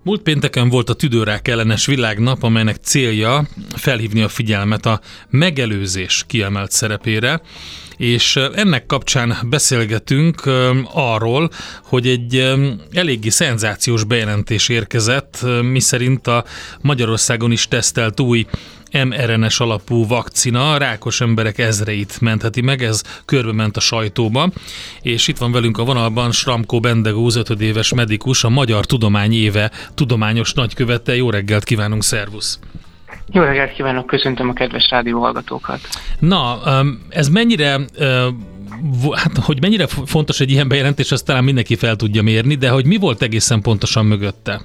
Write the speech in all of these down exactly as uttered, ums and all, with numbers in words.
Múlt pénteken volt a tüdőrák ellenes világnap, amelynek célja felhívni a figyelmet a megelőzés kiemelt szerepére, és ennek kapcsán beszélgetünk arról, hogy egy eléggé szenzációs bejelentés érkezett, miszerint a Magyarországon is tesztelt új em er en es alapú vakcina rákos emberek ezreit mentheti meg, ez körbement a sajtóba, és itt van velünk a vonalban Sramko Bendegúz, ötödéves medikus, a Magyar Tudomány Éve tudományos nagykövete. Jó reggelt kívánunk, szervusz! Jó reggelt kívánok, köszöntöm a kedves rádióhallgatókat! Na, ez mennyire, hát hogy mennyire fontos egy ilyen bejelentés, azt talán mindenki fel tudja mérni, de hogy mi volt egészen pontosan mögötte?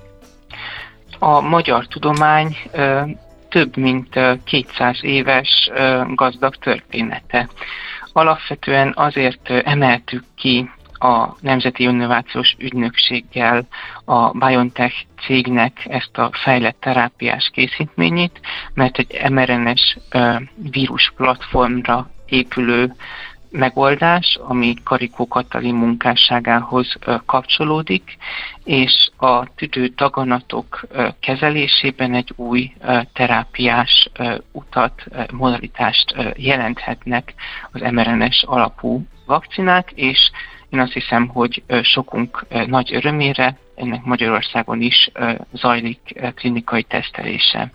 A magyar tudomány több mint kétszáz éves gazdag története. Alapvetően azért emeltük ki a Nemzeti Innovációs Ügynökséggel a BioNTech cégnek ezt a fejlett terápiás készítményét, mert egy em er en es vírus platformra épülő megoldás, ami Karikó Katalin munkásságához kapcsolódik, és a tüdődaganatok kezelésében egy új terápiás utat, modalitást jelenthetnek az em er en es alapú vakcinák, és én azt hiszem, hogy sokunk nagy örömére ennek Magyarországon is zajlik klinikai tesztelése.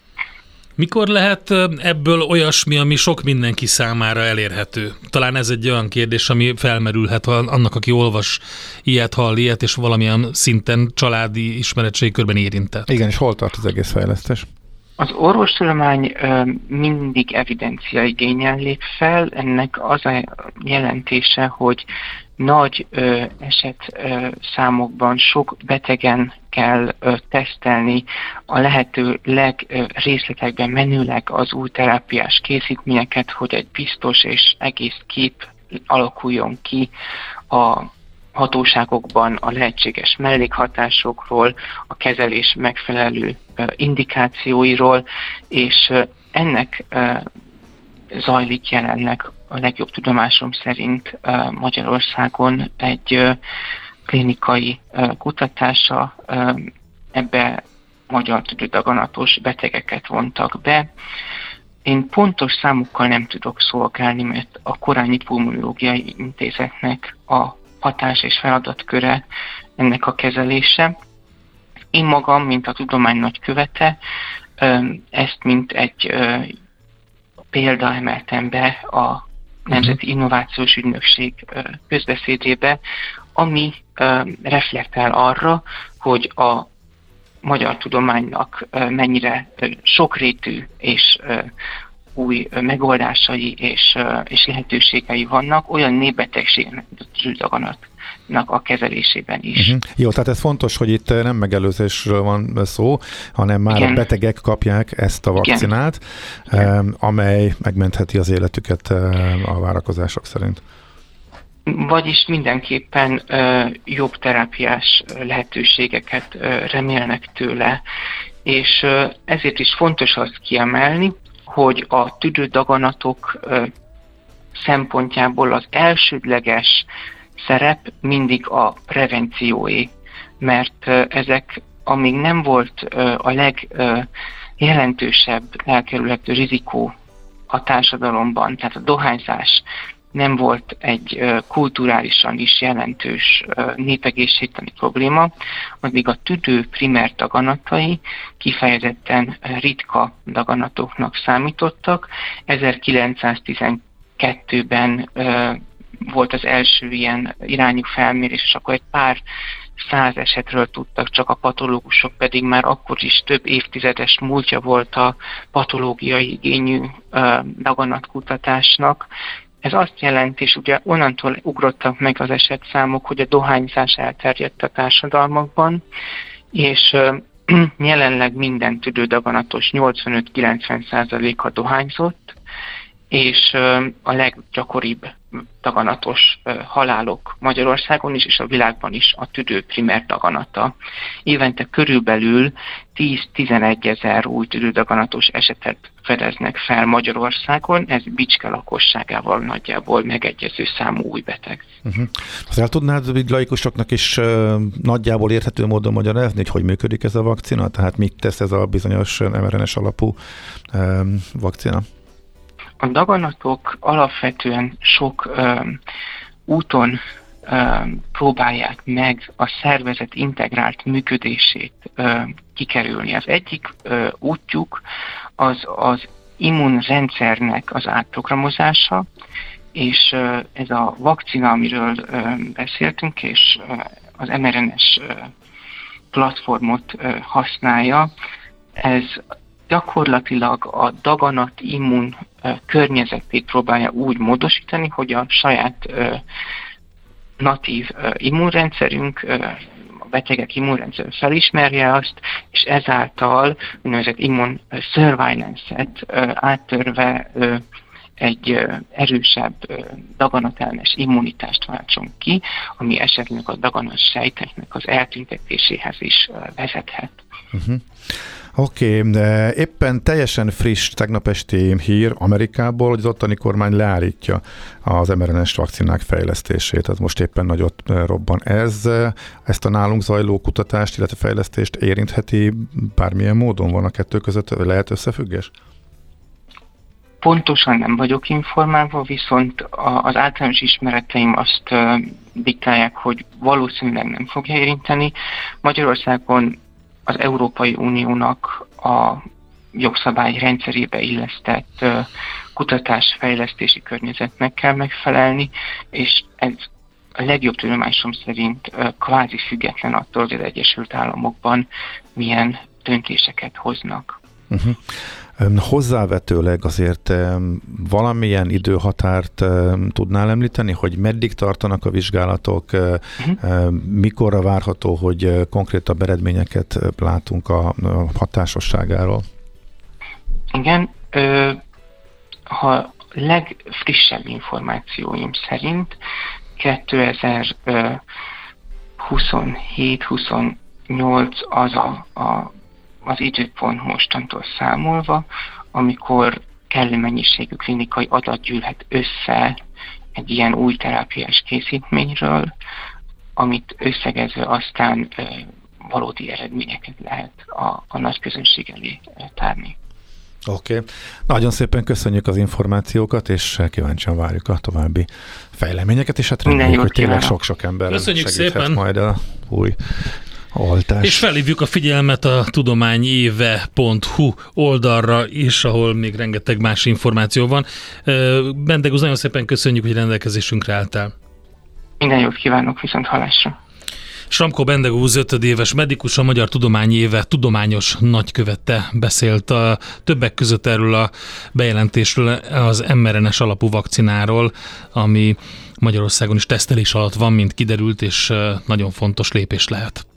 Mikor lehet ebből olyasmi, ami sok mindenki számára elérhető? Talán ez egy olyan kérdés, ami felmerülhet annak, aki olvas ilyet, hall ilyet, és valamilyen szinten családi ismeretségi körben érintett. Igen, és hol tart az egész fejlesztés? Az orvostudomány mindig evidencia igénnyel lép fel. Ennek az a jelentése, hogy nagy ö, eset ö, számokban sok betegen kell ö, tesztelni a lehető legrészletekben menőleg az új terápiás készítményeket, hogy egy biztos és egész kép alakuljon ki a hatóságokban a lehetséges mellékhatásokról, a kezelés megfelelő ö, indikációiról, és ö, ennek ö, zajlik jelenleg a legjobb tudomásom szerint Magyarországon egy klinikai kutatása, ebbe magyar tüdődaganatos betegeket vontak be. Én pontos számokkal nem tudok szolgálni, mert a Korányi Pulmonológiai Intézetnek a hatás és feladatköre ennek a kezelése. Én magam, mint a tudomány nagykövete, ezt mint egy példa emeltem be a Nemzeti Innovációs Ügynökség közbeszédébe, ami reflektál arra, hogy a magyar tudománynak mennyire sokrétű és új megoldásai és, és lehetőségei vannak olyan népbetegségnek, mint a tüdődaganatnak a kezelésében is. Uh-huh. Jó, tehát ez fontos, hogy itt nem megelőzésről van szó, hanem már Igen. a betegek kapják ezt a vakcinát, Igen. amely megmentheti az életüket a várakozások szerint. Vagyis mindenképpen uh, jobb terápiás lehetőségeket uh, remélnek tőle, és uh, ezért is fontos azt kiemelni, hogy a tüdődaganatok uh, szempontjából az elsődleges szerep mindig a prevencióé, mert uh, ezek, amíg nem volt uh, a legjelentősebb uh, elkerülhető rizikó a társadalomban, tehát a dohányzás nem volt egy uh, kulturálisan is jelentős uh, népegészségtani probléma, addig a tüdő primer daganatai kifejezetten ritka daganatoknak számítottak. ezerkilencszáztizenkettőben uh, volt az első ilyen irányú felmérés, és akkor egy pár száz esetről tudtak csak a patológusok, pedig már akkor is több évtizedes múltja volt a patológiai igényű uh, daganatkutatásnak. Ez azt jelenti, és ugye onnantól ugrottak meg az esetszámok, hogy a dohányzás elterjedt a társadalmakban, és uh, jelenleg minden tüdődaganatos nyolcvanöt-kilencven százaléka dohányzott, és uh, a leggyakoribb daganatos halálok Magyarországon is, és a világban is a tüdő primer daganata. Évente körülbelül tíz-tizenegy ezer új tüdődaganatos esetet fedeznek fel Magyarországon, ez Bicske lakosságával nagyjából megegyező számú új beteg. Uh-huh. Azt el tudnád így laikusoknak is uh, nagyjából érthető módon magyarázni, hogy hogy működik ez a vakcina? Tehát mit tesz ez a bizonyos em er en es alapú um, vakcina? A daganatok alapvetően sok um, úton um, próbálják meg a szervezet integrált működését um, kikerülni. Az egyik uh, útjuk az az immunrendszernek az átprogramozása, és uh, ez a vakcina, amiről uh, beszéltünk, és uh, az em er en es uh, platformot uh, használja, ez gyakorlatilag a daganat immun uh, környezetét próbálja úgy módosítani, hogy a saját uh, natív uh, immunrendszerünk, uh, a betegek immunrendszer felismerje azt, és ezáltal úgynevezett immun surveillance-et uh, áttörve uh, egy uh, erősebb uh, daganatellenes immunitást váltson ki, ami esetleg a daganat sejteknek az eltüntetéséhez is uh, vezethet. Uh-huh. Oké, okay, de éppen teljesen friss tegnap esti hír Amerikából, hogy az ottani kormány leállítja az em er en es vakcinák fejlesztését. Ez most éppen nagyot robban. Ez ezt a nálunk zajló kutatást, illetve fejlesztést érintheti bármilyen módon? Van a kettő között, lehet összefüggés? Pontosan nem vagyok informálva, viszont az általános ismereteim azt diktálják, hogy valószínűleg nem fogja érinteni. Magyarországon az Európai Uniónak a jogszabály rendszerébe illesztett kutatásfejlesztési környezetnek kell megfelelni, és ez a legjobb tudomásom szerint kvázi független attól, hogy az Egyesült Államokban milyen döntéseket hoznak. Uh-huh. Hozzávetőleg azért valamilyen időhatárt tudnál említeni, hogy meddig tartanak a vizsgálatok, uh-huh. mikorra várható, hogy konkrétabb eredményeket látunk a hatásosságáról? Igen, ha legfrissebb információim szerint kétezer-huszonhét huszonnyolc az a, a az időpont mostantól számolva, amikor kellő mennyiségű klinikai adat gyűlhet össze egy ilyen új terápiás készítményről, amit összegezve aztán e, valódi eredményeket lehet a, a nagy közönség elé tárni. Oké. Okay. Nagyon szépen köszönjük az információkat, és kíváncsian várjuk a további fejleményeket, és hát reméljük, hogy tényleg sok-sok ember köszönjük segíthet szépen. Majd a új oltás. És felhívjuk a figyelmet a tudományéve pont hu oldalra is, ahol még rengeteg más információ van. Bendegúz, nagyon szépen köszönjük, hogy rendelkezésünkre álltál. Minden jót kívánok, viszont hallásra. Sramko Bendegúz ötödéves medikus, a Magyar Tudományéve tudományos nagykövete beszélt a többek között erről a bejelentésről, az em er en es alapú vakcináról, ami Magyarországon is tesztelés alatt van, mint kiderült, és nagyon fontos lépés lehet.